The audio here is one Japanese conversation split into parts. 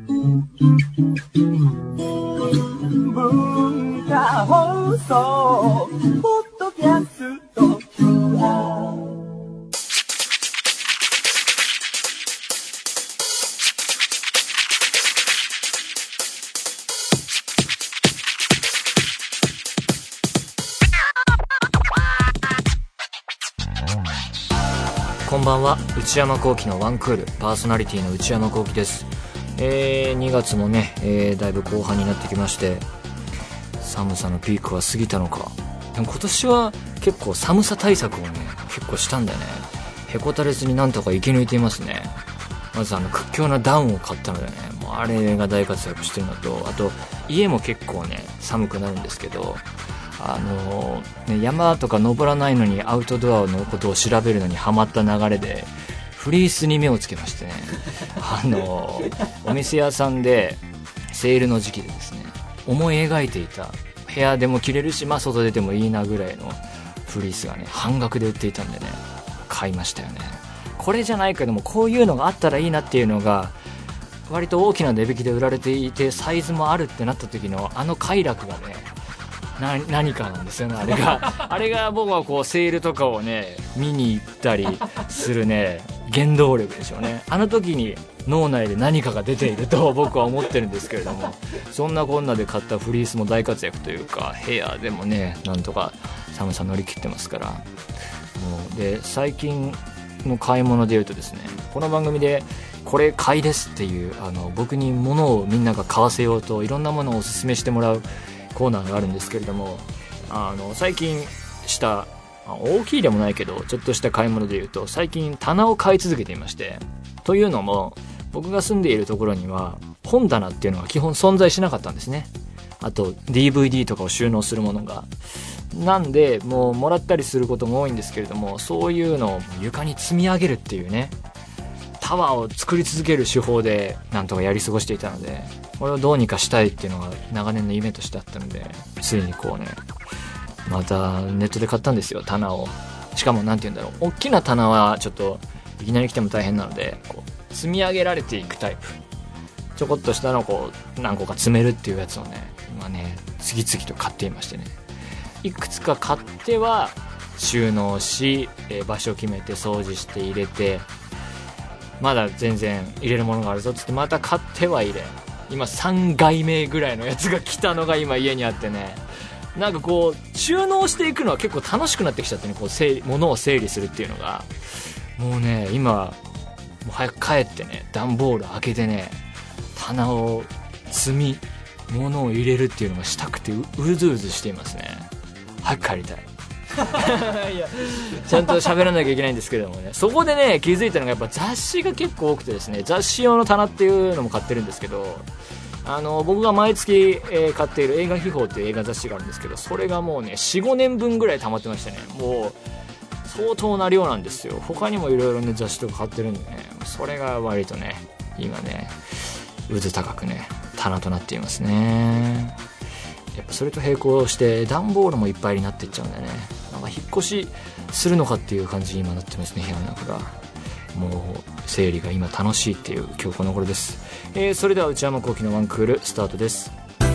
文化放送ポッドキャストこんばんは。内山聖輝のワンクールパーソナリティの内山聖輝です。2月もね、だいぶ後半になってきまして、寒さのピークは過ぎたのか。でも今年は結構寒さ対策をね結構したんだよね。へこたれずになんとか生き抜いていますね。まず屈強なダウンを買ったのでね、もうあれが大活躍してるのと、あと家も結構ね寒くなるんですけど、山とか登らないのにアウトドアのことを調べるのにハマった流れでフリースに目をつけましてねお店屋さんでセールの時期でですね、思い描いていた部屋でも着れるし、外出てもいいなぐらいのフリースがね半額で売っていたんでね、買いましたよね。これじゃないけどもこういうのがあったらいいなっていうのが割と大きな値引きで売られていて、サイズもあるってなった時の快楽がね何かなんですよね。あれが僕はこうセールとかをね見に行ったりするね原動力でしょうね。あの時に脳内で何かが出ていると僕は思ってるんですけれども、そんなこんなで買ったフリースも大活躍というか、部屋でもねなんとか寒さ乗り切ってますから。もうで最近の買い物でいうとですね、この番組でこれ買いですっていう僕に物をみんなが買わせようといろんなものをおすすめしてもらうコーナーがあるんですけれども、最近した大きいでもないけどちょっとした買い物でいうと、最近棚を買い続けていまして、というのも僕が住んでいるところには本棚っていうのが基本存在しなかったんですね。あと DVD とかを収納するものがなんで、もらったりすることも多いんですけれども、そういうのを床に積み上げるっていうねタワーを作り続ける手法でなんとかやり過ごしていたので、これをどうにかしたいっていうのが長年の夢としてあったので、ついにこうねまたネットで買ったんですよ、棚を。しかもなんて言うんだろう、大きな棚はちょっといきなり来ても大変なので、こう積み上げられていくタイプ、ちょこっとしたのをこう何個か積めるっていうやつをね今ね次々と買っていましてね、いくつか買っては収納し、場所を決めて掃除して入れて、まだ全然入れるものがあるぞっつってまた買っては入れ、今3回目ぐらいのやつが来たのが今家にあってね、なんかこう収納していくのは結構楽しくなってきちゃってね、こう物を整理するっていうのがもうね、今もう早く帰ってね段ボール開けてね棚を積み物を入れるっていうのがしたくてうずうずしていますね。早く帰りたいいやちゃんと喋らなきゃいけないんですけれどもね、そこでね気づいたのがやっぱ雑誌が結構多くてですね、雑誌用の棚っていうのも買ってるんですけど、僕が毎月、買っている映画秘宝っていう映画雑誌があるんですけど、それがもうね 4,5 年分ぐらい溜まってましてね、もう相当な量なんですよ。他にもいろいろね雑誌とか買ってるんでね、それが割とね今ね渦高くね棚となっていますね。やっぱそれと並行して段ボールもいっぱいになっていっちゃうんだよね。なんか引っ越しするのかっていう感じに今なってますね、部屋の中が。もう整理が今楽しいっていう今日この頃です。それでは内山聖輝のワンクールスタートです。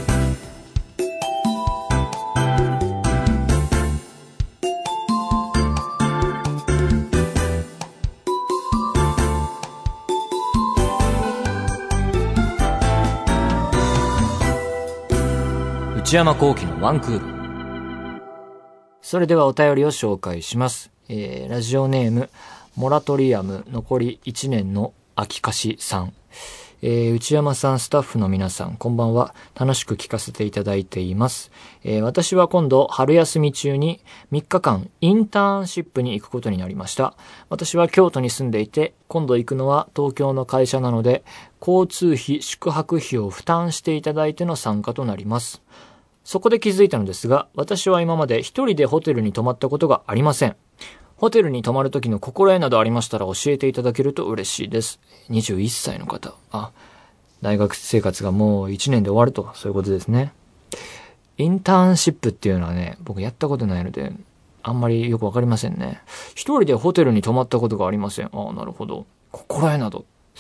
内山聖輝のワンクール。それではお便りを紹介します。ラジオネームモラトリアム残り1年の秋かしさん。内山さん、スタッフの皆さん、こんばんは。楽しく聞かせていただいています。私は今度春休み中に3日間インターンシップに行くことになりました。私は京都に住んでいて、今度行くのは東京の会社なので、交通費、宿泊費を負担していただいての参加となります。そこで気づいたのですが、私は今まで一人でホテルに泊まったことがありません。ホテルに泊まる時の心得などありましたら教えていただけると嬉しいです。21歳の方。大学生活がもう1年で終わると、そういうことですね。インターンシップっていうのはね、僕やったことないので、あんまりよくわかりませんね。一人でホテルに泊まったことがありません。なるほど。心得など。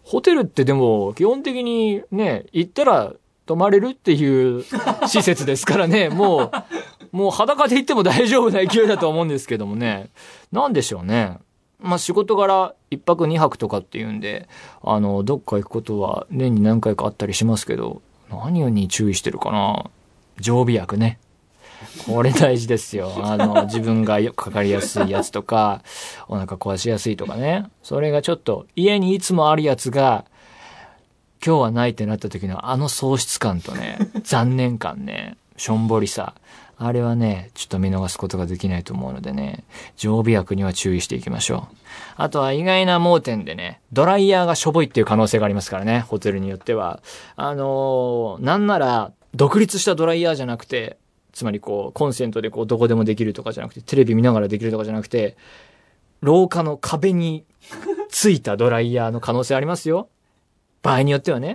ホテルってでも基本的にね、行ったら泊まれるっていう施設ですからね、もう裸で行っても大丈夫な勢いだと思うんですけどもね。なんでしょうね。まあ仕事柄1泊2泊とかっていうんで、どっか行くことは年に何回かあったりしますけど、何に注意してるかな。常備薬ね。これ大事ですよ。自分がかかりやすいやつとか、お腹壊しやすいとかね。それがちょっと家にいつもあるやつが、今日はないってなった時の喪失感とね、残念感ね、しょんぼりさ。あれはね、ちょっと見逃すことができないと思うのでね、常備薬には注意していきましょう。あとは意外な盲点でね、ドライヤーがしょぼいっていう可能性がありますからね、ホテルによっては。なんなら、独立したドライヤーじゃなくて、つまりコンセントでどこでもできるとかじゃなくて、テレビ見ながらできるとかじゃなくて、廊下の壁についたドライヤーの可能性ありますよ。場合によってはね。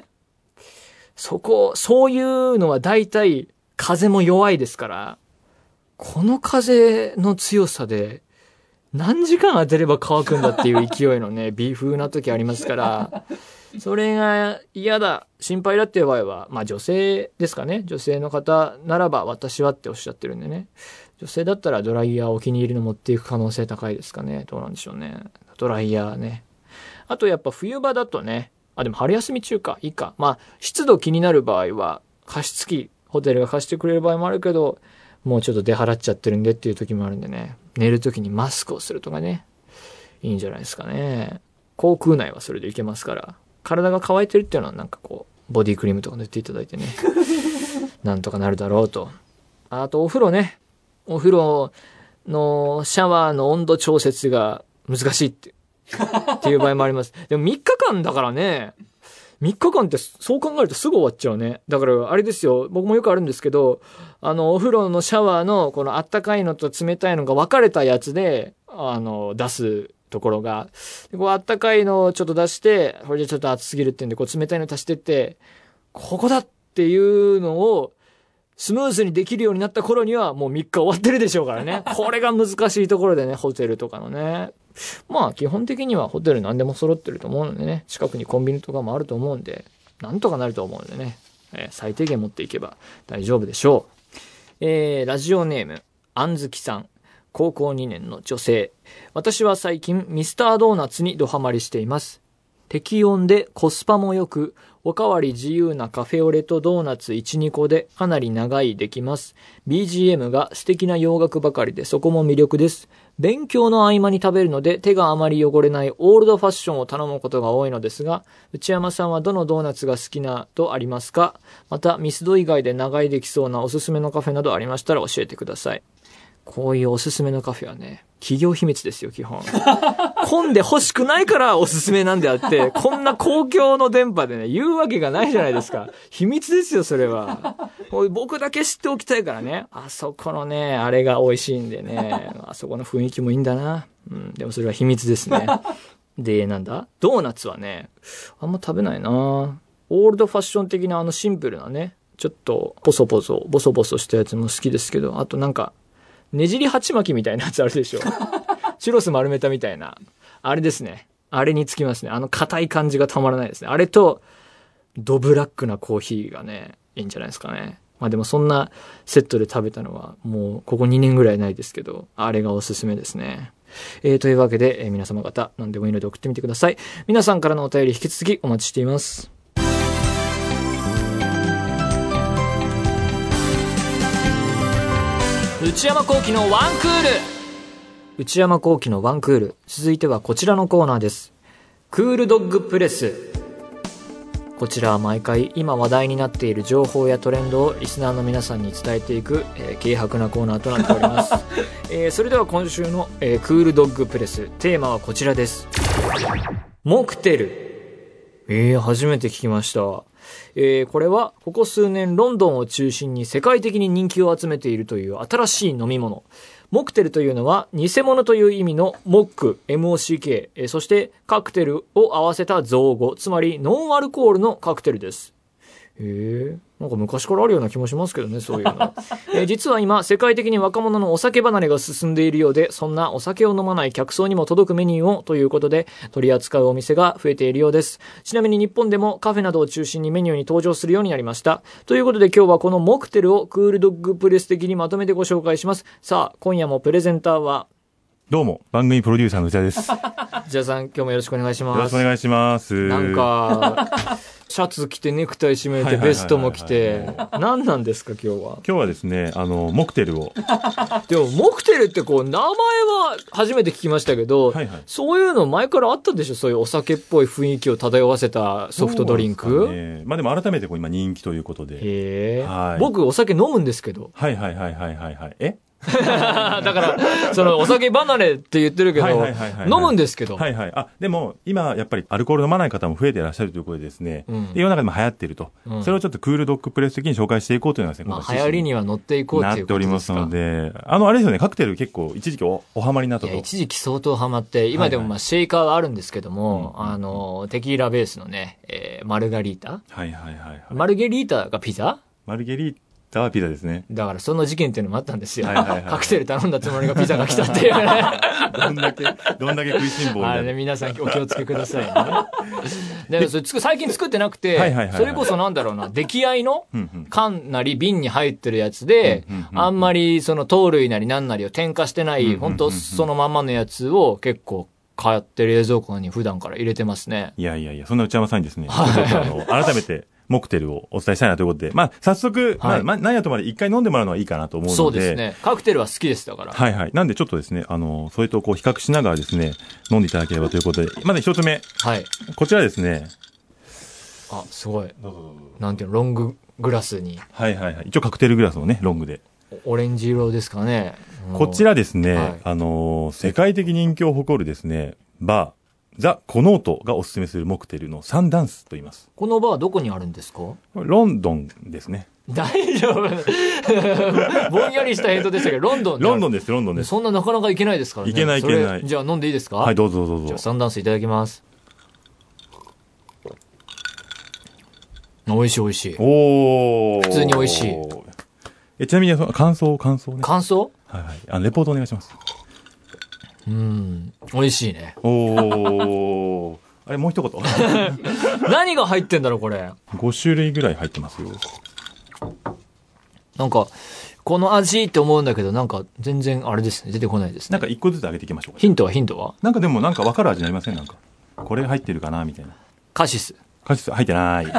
そういうのは大体、風も弱いですから、この風の強さで何時間当てれば乾くんだっていう勢いのね、微風な時ありますから、それが嫌だ、心配だっていう場合は、まあ女性ですかね。女性の方ならば私はっておっしゃってるんでね。女性だったらドライヤーお気に入りの持っていく可能性高いですかね。どうなんでしょうね。ドライヤーね。あとやっぱ冬場だとね、でも春休み中か、いいか。まあ湿度気になる場合は加湿器、ホテルが貸してくれる場合もあるけど、もうちょっと出払っちゃってるんでっていう時もあるんでね。寝る時にマスクをするとかね。いいんじゃないですかね。航空内はそれでいけますから。体が乾いてるっていうのはなんかボディクリームとか塗っていただいてね。なんとかなるだろうと。あとお風呂ね。お風呂のシャワーの温度調節が難しいっていう場合もあります。でも3日間だからね。3日間ってそう考えるとすぐ終わっちゃうね。だからあれですよ。僕もよくあるんですけど、お風呂のシャワーのこのあったかいのと冷たいのが分かれたやつで、出すところが、あったかいのをちょっと出して、これでちょっと熱すぎるってんで、冷たいの足してって、ここだっていうのをスムーズにできるようになった頃にはもう3日終わってるでしょうからね。これが難しいところでね、ホテルとかのね。まあ基本的にはホテル何でも揃ってると思うのでね、近くにコンビニとかもあると思うんで、なんとかなると思うのでね、最低限持っていけば大丈夫でしょう。ラジオネーム、あんずきさん。高校2年の女性。私は最近ミスタードーナツにドハマりしています。適温でコスパも良く、おかわり自由なカフェオレとドーナツ 1,2 個でかなり長いできます。BGM が素敵な洋楽ばかりでそこも魅力です。勉強の合間に食べるので手があまり汚れないオールドファッションを頼むことが多いのですが、内山さんはどのドーナツが好きなとありますか？またミスド以外で長いできそうなおすすめのカフェなどありましたら教えてください。こういうおすすめのカフェはね、企業秘密ですよ、基本。混んで欲しくないからおすすめなんであって、こんな公共の電波でね、言うわけがないじゃないですか。秘密ですよ、それは。僕だけ知っておきたいからね。あそこのね、あれが美味しいんでね、あそこの雰囲気もいいんだな。でもそれは秘密ですね。で、なんだ？ドーナツはね、あんま食べないな。オールドファッション的なシンプルなね、ちょっとボソボソしたやつも好きですけど、あとなんか、ねじり鉢巻きみたいなやつあるでしょ。チュロス丸めたみたいな。あれですね。あれにつきますね。硬い感じがたまらないですね。あれと、ドブラックなコーヒーがね、いいんじゃないですかね。まあでもそんなセットで食べたのは、もうここ2年ぐらいないですけど、あれがおすすめですね。というわけで、皆様方、何でもいいので送ってみてください。皆さんからのお便り引き続きお待ちしています。内山聖輝のワンクール。内山聖輝のワンクール。続いてはこちらのコーナーです。クールドッグプレス。こちらは毎回今話題になっている情報やトレンドをリスナーの皆さんに伝えていく、軽薄なコーナーとなっております。それでは今週の、クールドッグプレス。テーマはこちらです。モクテル。初めて聞きました。これはここ数年ロンドンを中心に世界的に人気を集めているという新しい飲み物。モクテルというのは偽物という意味のモック MOCK、そしてカクテルを合わせた造語、つまりノンアルコールのカクテルです。 へえ。なんか昔からあるような気もしますけどね、そういうの。実は今、世界的に若者のお酒離れが進んでいるようで、そんなお酒を飲まない客層にも届くメニューをということで、取り扱うお店が増えているようです。ちなみに日本でもカフェなどを中心にメニューに登場するようになりました。ということで今日はこのモクテルをクールドッグプレス的にまとめてご紹介します。さあ、今夜もプレゼンターは、 どうも、番組プロデューサーの内田です。 内田さん、今日もよろしくお願いします。 よろしくお願いします。 なんか、シャツ着てネクタイ締めてベストも着て、何なんですか今日は。 今日はですね、モクテルを。 でも、モクテルってこう、名前は初めて聞きましたけど、 はいはい、 そういうの前からあったでしょ？そういうお酒っぽい雰囲気を漂わせたソフトドリンク。 まあでも改めてこう今人気ということで。 へー、 はい、 僕お酒飲むんですけど。 はい。えだから、そのお酒離れって言ってるけど、飲むんですけど。 はいはい。あ、でも、今、やっぱりアルコール飲まない方も増えていらっしゃるということでですね、で世の中でも流行っていると、それをちょっとクールドッグプレス的に紹介していこうというのがですね、 まあ、流行りには乗っていこうっていうことですか。 なっておりますので、あれですよね、カクテル結構一時期おハマりになったと。 一時期相当ハマって、今でもまあシェイカーはあるんですけども、テキーラベースのね、マルガリータ。マルゲリータがピザ？ マルゲリータはピザですね。 だからその事件っていうのもあったんですよ。カクテル頼んだつもりがピザが来たっていうね。 どんだけ食いしん坊みたいな。 あれね、皆さんお気をつけくださいね。でそれ最近作ってなくて、それこそなんだろうな、出来合いの缶なり瓶に入ってるやつで、あんまりその糖類なりなんなりを添加してない、本当そのまんまのやつを結構買って冷蔵庫に普段から入れてますね。 いや、そんな内山さんにですね、改めて、モクテルをお伝えしたいなということで、まあ、早速、何やとまで一回飲んでもらうのはいいかなと思うので。 そうですね。カクテルは好きですだから。 なんでちょっとですね、それとこう比較しながらですね、飲んでいただければということで、まず一つ目。こちらですね。 あ、すごい。なんていうの、ロンググラスに。 一応カクテルグラスのね、ロングで。 オレンジ色ですかね。 こちらですね、世界的人気を誇るですね、バー。ザ・コノートがおすすめするモクテルのサンダンスと言います。 このバーどこにあるんですか？ ロンドンですね。 大丈夫ぼんやりしたヘッドでしたけど、ロンドンです。 そんななかなか行けないですからね。 行けない。 じゃあ飲んでいいですか？ はい、どうぞ。 じゃあサンダンスいただきます。美味しい。 おー。 普通に美味しい。 ちなみに感想ね。 感想？ レポートお願いします。 美味しいね。 おー。あれ、もう一言。 何が入ってんだろう、これ。 5種類ぐらい入ってますよ。 なんか、この味って思うんだけど、なんか全然あれですね。出てこないですね。 なんか一個ずつ上げていきましょうか。 ヒントはなんかでもなんか分かる味になりません？なんか。これが入ってるかなみたいな。 カシス入ってない。カ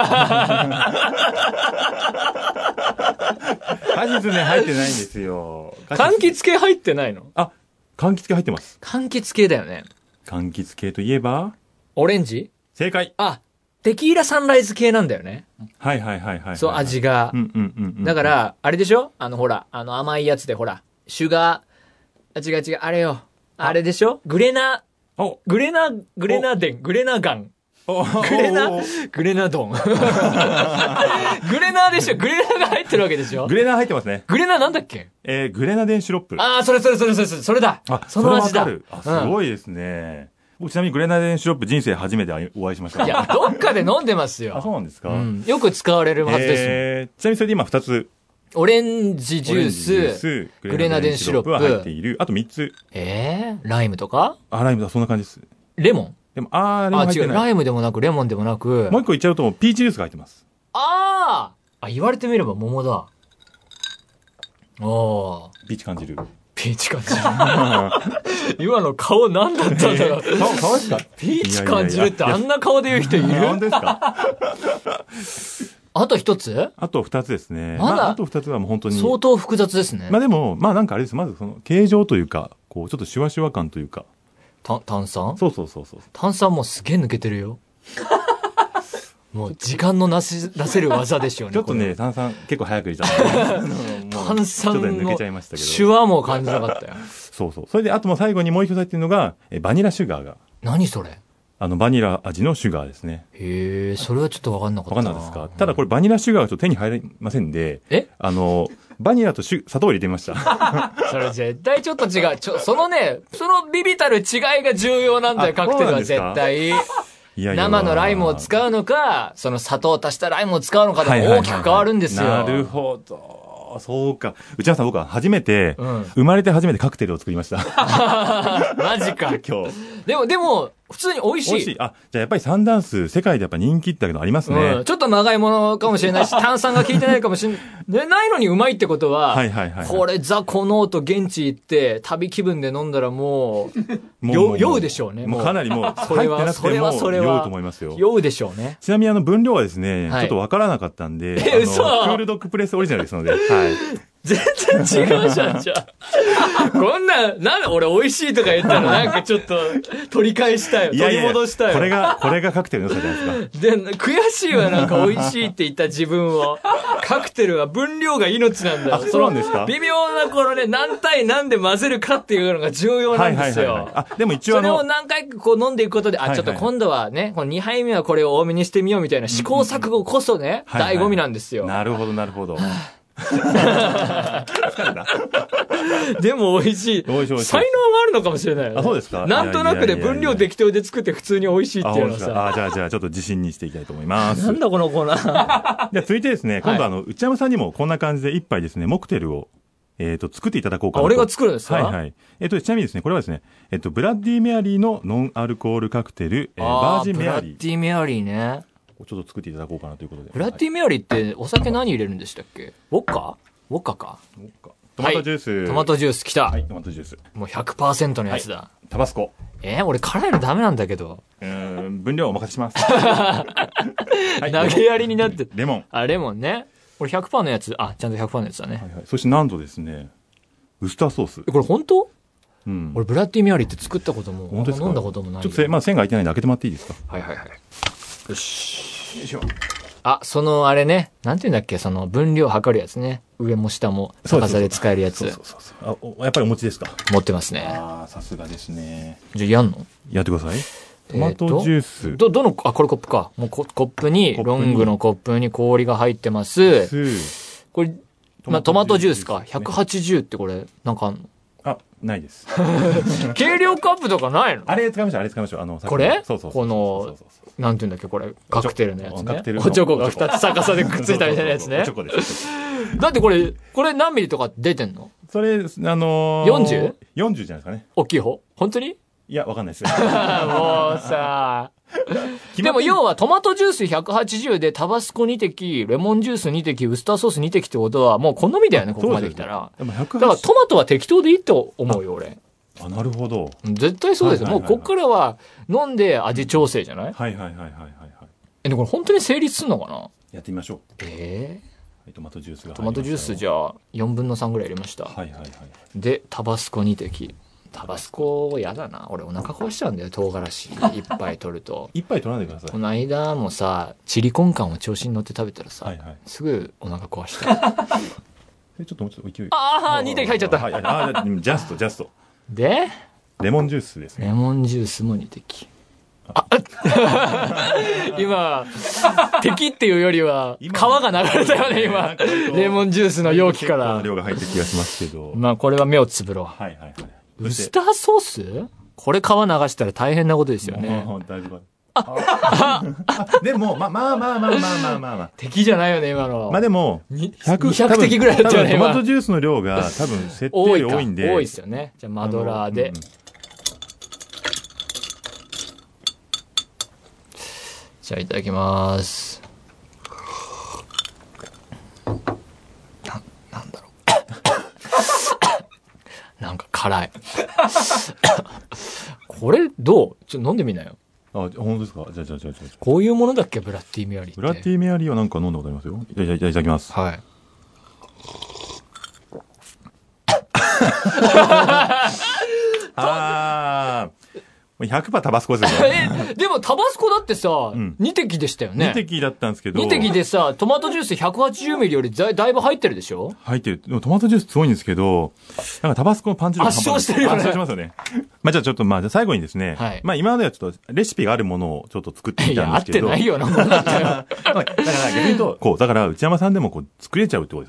シスね、入ってないんですよ。 柑橘系入ってないの？ あ、柑橘系入ってます。 柑橘系だよね。 柑橘系といえばオレンジ？ 正解。 あ、テキーラサンライズ系なんだよね。 はい。 そう、味が。だから、あれでしょ？ほら、甘いやつでほら、シュガー、違う、あれよ。あれでしょ？グレナガン。グレナドン。グレナでしょ？グレナが入ってるわけでしょ？ グレナ入ってますね。 グレナなんだっけ？ グレナデンシロップ。 ああ、それだ。その味だ。 すごいですね。僕ちなみにグレナデンシロップ人生初めてお会いしました。 いや、どっかで飲んでますよ。 あ、そうなんですか？ よく使われるはずです。 ちなみにそれで今2つ。 オレンジジュース、グレナデンシロップが入っている。あと3つ。 ライムとか？ ライムだ、そんな感じです。 レモン？ でも、レモン入ってない。 違う、ライムでもなく、レモンでもなく。 もう一個言っちゃうと、ピーチジュースが入ってます。 言われてみれば桃だ。 ピーチ感じる。 今の顔何だったんだろう。 顔ですか？ ピーチ感じるってあんな顔で言う人いる？ 本当ですか？ あと一つ？ あと2つですね。 あと2つはもう本当に。 相当複雑ですね。 でも、なんかあれです。まずその、形状というか、こう、ちょっとシュワシュワ感というか。 炭酸？ そう。 炭酸もすげえ抜けてるよ。もう時間の出せる技でしょうね。 ちょっとね、炭酸結構早く入れちゃった。 炭酸のちょっと抜けちゃいましたけど。 シュワも感じなかったよ。 そう。それで、あとも最後にもう一つ入ってるのが、バニラシュガーが。 何それ？ バニラ味のシュガーですね。 へえ、それはちょっとわかんなかった。 わかんないですか？ただこれバニラシュガーがちょっと手に入りませんで、バニラと砂糖を入れてみました。 それ絶対ちょっと違う。そのビビたる違いが重要なんだよ、カクテルは絶対。 生のライムを使うのか、その砂糖を足したライムを使うのかでも大きく変わるんですよ。 なるほど。そうか。内山さん、僕は初めて、生まれて初めてカクテルを作りました。 マジか。 今日。 でも、普通に美味しい。 美味しい。あ、じゃあやっぱりサンダンス、世界でやっぱ人気ってのありますね。 ちょっとまがいものかもしれないし、炭酸が効いてないかもしれない。ないのにうまいってことは、これザ・コノート現地行って、旅気分で飲んだらもう、酔うでしょうね。 もうかなりもう、入ってなくても酔うと思いますよ。 酔うでしょうね。 ちなみに分量はですね、ちょっとわからなかったんで、 嘘クールドッグプレスオリジナルですので、はい。 全然違うじゃん、じゃあ。こんな、なんで俺美味しいとか言ったらなんかちょっと取り返したよ。取り戻したよ。 これがカクテルの良さじゃないですか。 で、悔しいわ、なんか美味しいって言った自分を。カクテルは分量が命なんだよ。 そうなんですか？ 微妙なこのね、何対何で混ぜるかっていうのが重要なんですよ。 あ、でも一応それを何回かこう飲んでいくことで、ちょっと今度はね、この2杯目はこれを多めにしてみようみたいな試行錯誤こそね、醍醐味なんですよ。 なるほど、なるほど。 でも美味しい。才能があるのかもしれないよね。 あ、そうですか。 なんとなくで分量適当で作って普通に美味しいっていうのはさ。 じゃあちょっと自信にしていきたいと思います。 なんだこのコーナー。 じゃあ続いてですね、今度内山さんにもこんな感じで一杯ですね、モクテルを作っていただこうかなと。 俺が作るんですか？ はいはい。ちなみにですね、これはですね、ブラッディメアリーのノンアルコールカクテル、バージンメアリー。 ブラッディメアリーね。 ちょっと作っていただこうかなということで。 ブラッディメアリーってお酒何入れるんでしたっけ？ウォッカか。 トマトジュース。 トマトジュース来た。 はい、トマトジュース。 もう 100% のやつだ。 タバスコ。 俺辛いのダメなんだけど。 分量お任せします。 投げやりになって。 レモン。 レモンね。これ 100% のやつ。ちゃんと 100% のやつだね。 はいはい。そしてなんとですね、ウスターソース。 これ本当？ 俺ブラッディメアリーって作ったことも、 本当ですか？ 飲んだこともない。 ちょっと線が開いてないんで開けてもらっていいですか？ はい。よし。 よいしょ。 そのあれね、なんて言うんだっけ、その分量測るやつね。上も下も高さで使えるやつ。 そうやっぱりお持ちですか？ 持ってますね。 さすがですね。 じゃあやんの？ やってください。トマトジュース。 どの、これコップか。もうコップに、ロングのコップに氷が入ってます。これ、トマトジュースか。180ってこれ、なんかあんの？ ないです。 計量カップとかないの？ あれ使いましょう。 これ？ そう。 この、なんて言うんだっけ、これ。カクテルのやつね。 おチョコが2つ逆さでくっついたみたいなやつね。 おチョコです。 だってこれ何ミリとか出てんの？ それ、40？ 40じゃないですかね。 大きい方？本当に？ いや、わかんないです。 もうさ。でも要はトマトジュース180でタバスコ2滴、レモンジュース2滴、ウスターソース2滴ってことはもう好みだよね、ここまで来たら。だからトマトは適当でいいと思うよ、俺。 なるほど。 絶対そうですよ。もうこっからは飲んで味調整じゃない？ はい。 でこれ本当に成立するのかな？ やってみましょう。トマトジュースが。 トマトジュースじゃあ4分の3ぐらい入れました。 はい。 で、タバスコ2滴。タバスコやだな。俺お腹壊しちゃうんだよ、唐辛子いっぱい取ると。 いっぱい取らないでください。 この間もさ、チリコンカンを調子に乗って食べたらさ、すぐお腹壊した。 ちょっともうちょっと勢い。 2滴入っちゃった。 ジャスト。 で、 レモンジュースですね。 レモンジュースも2滴。今、敵っていうよりは、川が流れたよね、今。レモンジュースの容器から。 量が入ってる気がしますけど。 これは目をつぶろう。ウスターソース？これ皮流したら大変なことですよね。 大丈夫。でも、まあ。 敵じゃないよね、今の。 でも、 200滴ぐらいだったよね、 トマトジュースの量が多分設定より多いんで。 多いですよね。じゃあ、マドラーで。じゃあ、いただきます。なんだろう。なんか辛い。これどう？飲んでみなよ。 本当ですか？じゃあ。 こういうものだっけ、ブラッディメアリーって。 ブラッディメアリーはなんか飲んだことありますよ。じゃあいただきます。 はい。 100% タバスコですよね。 でもタバスコだってさ、2滴でしたよね。 2滴だったんですけど。 2滴でさ、トマトジュース180ミリよりだいぶ入ってるでしょ？ 入ってる。でもトマトジュースすごいんですけど、なんかタバスコのパンチ力圧勝してるよね。 圧勝しますよね。じゃあちょっとじゃあ最後にですね、今まではちょっとレシピがあるものをちょっと作ってみたんですけど。 いや、合ってないよな、もんだったよ。 だから逆に言うと、だから内山さんでも作れちゃうってことですよね。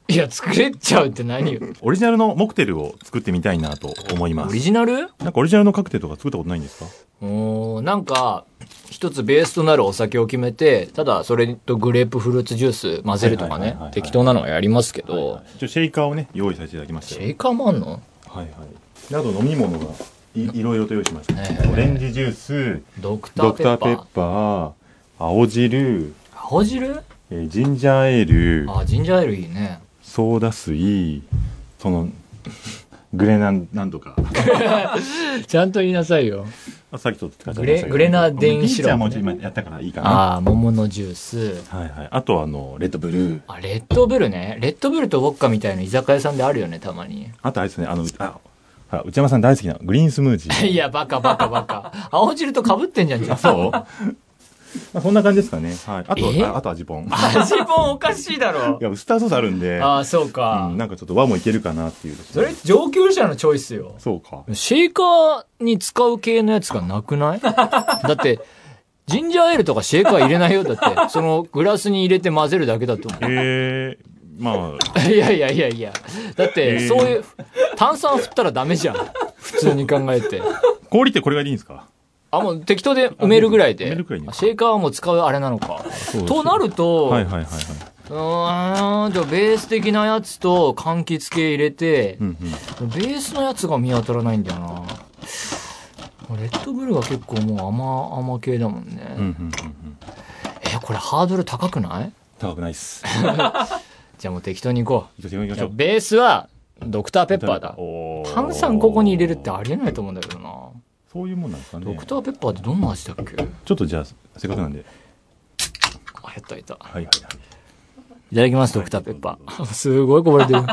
いや、作れちゃうって何よ。 オリジナルのモクテルを作ってみたいなと思いまオす。 リジナル？ なんかオリジナルのカクテルとか作ったことないんですか？ なんか、一つベースとなるお酒を決めて、ただそれとグレープフルーツジュース混ぜるとかね、適当なのはやりますけど、 一応シェイカーをね、用意させていただきましたよ。 シェイカーもあんの？ はいはい。であと飲み物がいろいろと用意しました。オレンジジュース、 ドクタドーペッパー。 クターペッパー、青汁、 青汁？ ジンジャーエール、 あ、ジンジャーエールいいね。 ソーダ水、グレナなんとか。 ちゃんと言いなさいよ。 さっきと使っちゃいましたけどグレナデンシロップねピーチはもう今やったからいいかな。 ああ、桃のジュース。 はいはい。あとはレッドブルー。 あ、レッドブルね。レッドブルとウォッカみたいな居酒屋さんであるよね、たまに。 あとあれですね、ほら、内山さん大好きなグリーンスムージー。 いや、バカ。青汁と被ってんじゃん、じゃあ。 そうまあそんな感じですかね。はい。あと味ぽん。 味ぽんおかしいだろ。 いや、ウスターソースあるんで。 ああ、そうか。 なんかちょっと和もいけるかなっていう。 それ上級者のチョイスよ。 そうか。 シェイカーに使う系のやつがなくない？だって、ジンジャーエールとかシェイカー入れないよ。だって、そのグラスに入れて混ぜるだけだと思う。 まあ。 いや。だって、そういう、炭酸振ったらダメじゃん。普通に考えて。 氷ってこれがいいんですか？ もう適当で埋めるぐらいで。 埋めるくらいに。 シェイカーはもう使うあれなのか。となると、 はい。 じゃあベース的なやつと柑橘系入れて、ベースのやつが見当たらないんだよな。レッドブルが結構もう甘系だもんね。これハードル高くない？ 高くないっす。 じゃあもう適当に行こう。 行きましょう。 ベースはドクターペッパーだ。炭酸ここに入れるってありえないと思うんだけどな。 そういうもんなんですかね。 ドクターペッパーってどんな味だっけ？ ちょっとじゃあ、せっかくなんで。 やった。 はい。 いただきます、ドクターペッパー。すごいこぼれてる。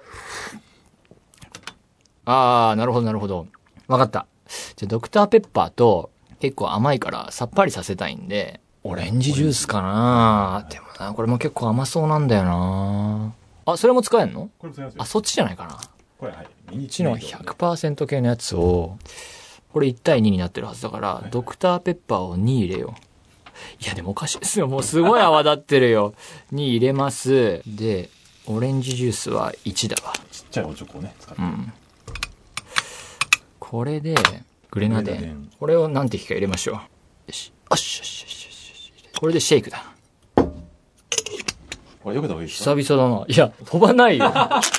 なるほど。わかった。じゃあ、ドクターペッパーと、結構甘いからさっぱりさせたいんで、オレンジジュースかな。でもな、これも結構甘そうなんだよな。それも使えんの？ これも使えますよ。 そっちじゃないかな。 これはい。 うちの 100% 系のやつを、これ1対2になってるはずだから、ドクターペッパーを2入れよう。いやでもおかしいですよ。もうすごい泡立ってるよ。2入れます。で、オレンジジュースは1だわ。 ちっちゃいおチョコをね、使って。 これで、グレナデン。これを何滴か入れましょう。よし。よし。これでシェイクだ。 これよけた方がいいですか？ 久々だな。いや、飛ばないよ。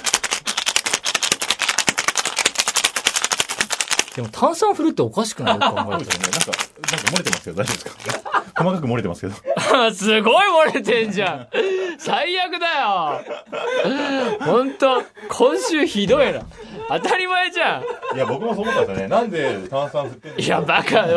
でも炭酸振るっておかしくない？よく考えてるね。 なんか漏れてますけど大丈夫ですか？細かく漏れてますけど。 すごい漏れてんじゃん。最悪だよ。ほんと、今週ひどいな。当たり前じゃん。 いや、僕もそう思ったんですよね。なんで炭酸振ってんの？ いや、バカ。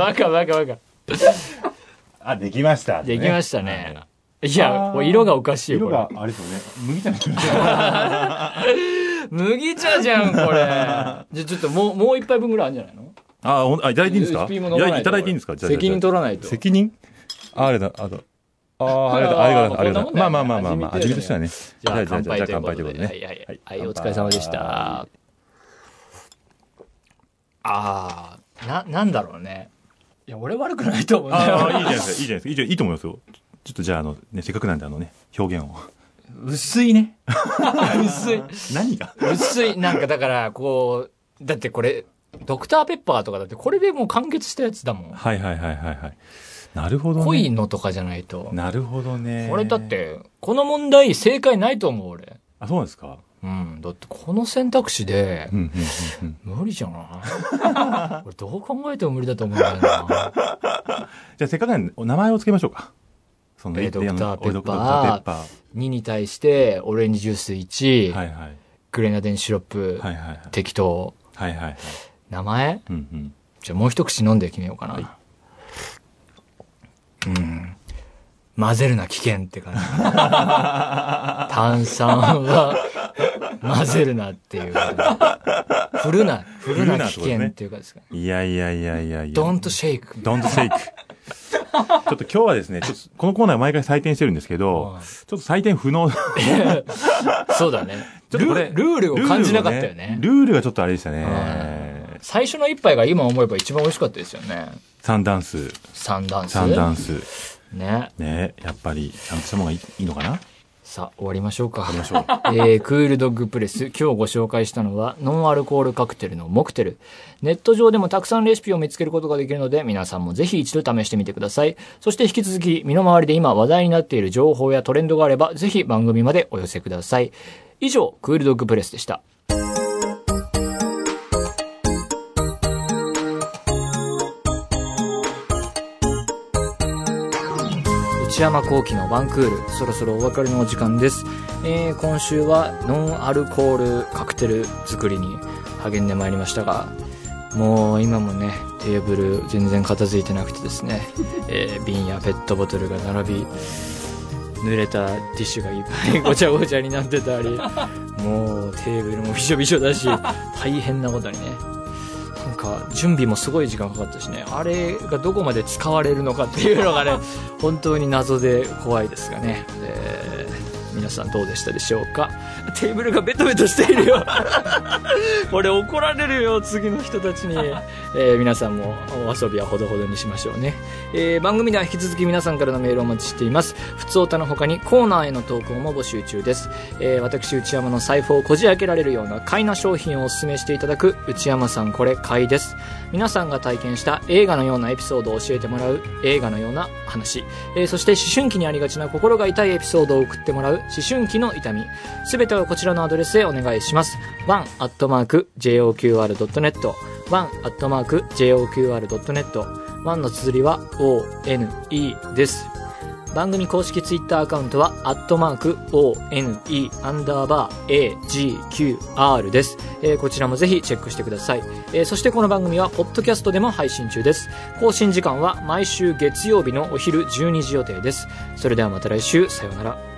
できました。 できましたね。いや、色がおかしいよ、 色があれですよね。麦茶みたいな。 麦茶じゃん、これ。じゃ、ちょっともう一杯分ぐらいあるんじゃないの？ いただいていいんですか？いただいていいんですか？ 責任取らないと。 責任？ありがとう。まあ、味見としてはね。 じゃあ、乾杯ということで。はい、お疲れ様でした。なんだろうね。いや、俺悪くないと思うんだよ。 いいじゃないですか。いいと思いますよ。ちょっとじゃあ、せっかくなんで表現を。 薄いね。薄い。 何が？ 薄い。なんかだから、だってこれ、ドクターペッパーとかだってこれでもう完結したやつだもん。 はい。なるほどね。 濃いのとかじゃないと。 なるほどね。 これだって、この問題正解ないと思う、俺。 そうなんですか？ だってこの選択肢で、無理じゃない？これどう考えても無理だと思うんだよな。 じゃあせっかくなんで、名前をつけましょうか。 ドクターペッパー。2に対して、オレンジジュース1。グレナデンシロップ。適当。名前？じゃあもう一口飲んで決めようかな。混ぜるな危険って感じ。炭酸は混ぜるなっていう。振るな危険っていうかですか。 いや。 Don't shake。 ちょっと今日はですね、このコーナー毎回採点してるんですけど、ちょっと採点不能。 そうだね。ルールを感じなかったよね。 ルールがちょっとあれでしたね。 最初の一杯が今思えば一番美味しかったですよね。 三ダンス。 ね。 やっぱり、ちゃんとしたものがいいのかな？ さあ、終わりましょうか。 終わりましょう。 クールドッグプレス。今日ご紹介したのは、ノンアルコールカクテルのモクテル。ネット上でもたくさんレシピを見つけることができるので、皆さんもぜひ一度試してみてください。そして引き続き、身の回りで今話題になっている情報やトレンドがあれば、ぜひ番組までお寄せください。以上、クールドッグプレスでした。内山聖輝のワンクール、そろそろお別れのお時間です。今週はノンアルコールカクテル作りに励んでまいりましたが、もう今もね、テーブル全然片付いてなくてですね、瓶やペットボトルが並び、濡れたティッシュがいっぱいごちゃごちゃになってたり、もうテーブルもびしょびしょだし、大変なことにね。なんか準備もすごい時間かかったしね、あれがどこまで使われるのかっていうのがね本当に謎で怖いですがね、皆さんどうでしたでしょうか。テーブルがベトベトしているよこれ怒られるよ次の人たちに、皆さんもお遊びはほどほどにしましょうね。番組では引き続き皆さんからのメールをお待ちしています。ふつおたの他にコーナーへの投稿も募集中です。私内山の財布をこじ開けられるような買いな商品をお勧めしていただく内山さんこれ買いです。皆さんが体験した映画のようなエピソードを教えてもらう映画のような話、そして思春期にありがちな心が痛いエピソードを送ってもらう思春期の痛み、すべてはこちらのアドレスへお願いします。one@joqr.net one@joqr.net 1の綴りは ONE です。番組公式ツイッターアカウントは@ONE_AGQR です。こちらもぜひチェックしてください。そしてこの番組はポッドキャストでも配信中です。更新時間は毎週月曜日のお昼12時予定です。それではまた来週、さようなら。